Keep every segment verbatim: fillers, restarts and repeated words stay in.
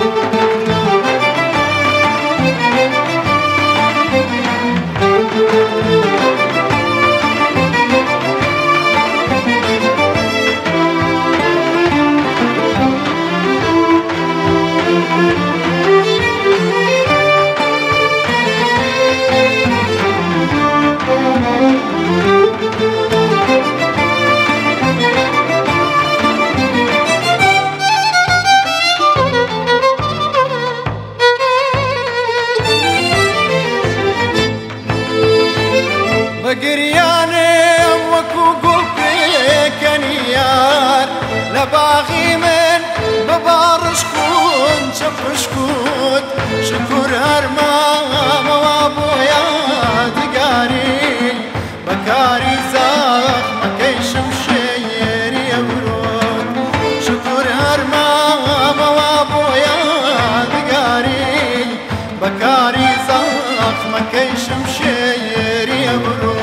بقريانم وكو قلبي كنيار لباغي من ببارشكون شفشكوت شكر هرمام وابويا دقاري بكاري زاخ مكيشم شير يورود شكر هرمام وابويا دقاري بكاري زاخ مكيشم شير يورود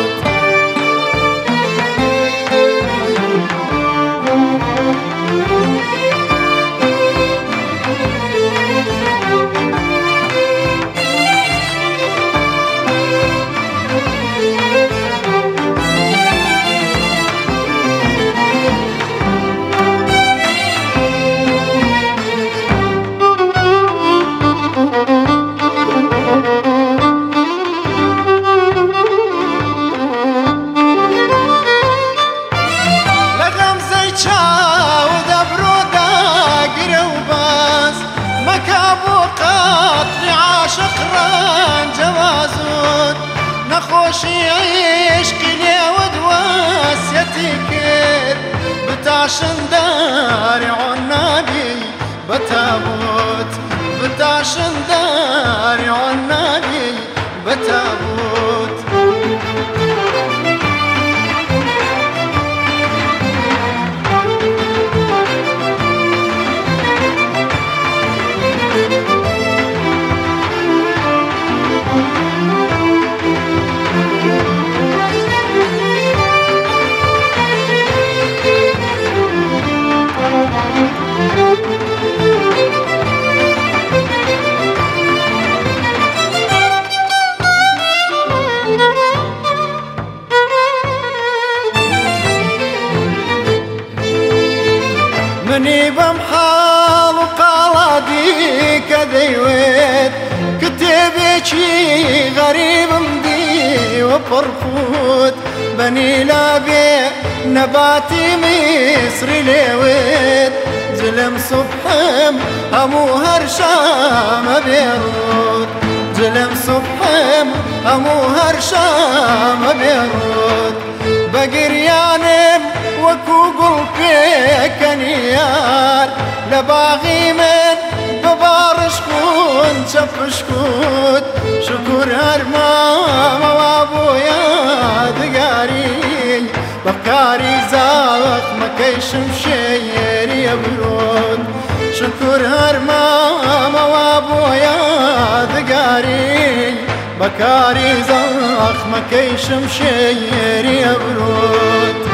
نخوشي عشقي لي ودواسيتي كير بتعشن داري عنابي بتابوت بتعشن داري عنابي بتابوت مني بمحال وقالادي كذيوت كتبيشي غريب مدي وبرخوت بني لابي نباتي مصري ليوت زلم صبحم همو هرشام بيروت زلم صبحم همو هرشام بيروت بقريانم وكو قلبي كنيار لباغي من ببارشكون شفشكوت شكر هرمام وابويا دقاري بكاري زاخ مكيشم شير يبرود شكر هرمام وابويا دقاري بكاري زاخ مكيشم شير يبرود